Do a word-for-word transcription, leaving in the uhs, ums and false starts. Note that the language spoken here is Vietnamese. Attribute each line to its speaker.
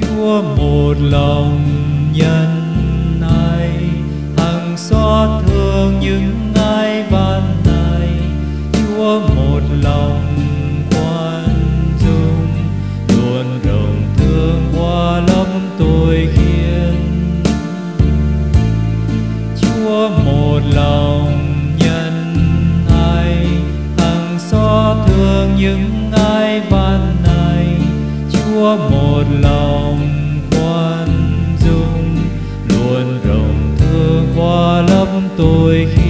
Speaker 1: Chúa một lòng nhân ái, hằng xót thương những ai van này. Chúa một lòng khoan dung, luôn rộng thương qua lấp tội khiên. Chúa một lòng nhân ái, hằng xót thương những ai van này. Chúa một lòng khoan dung, luôn rộng thương qua lấp tội khiên.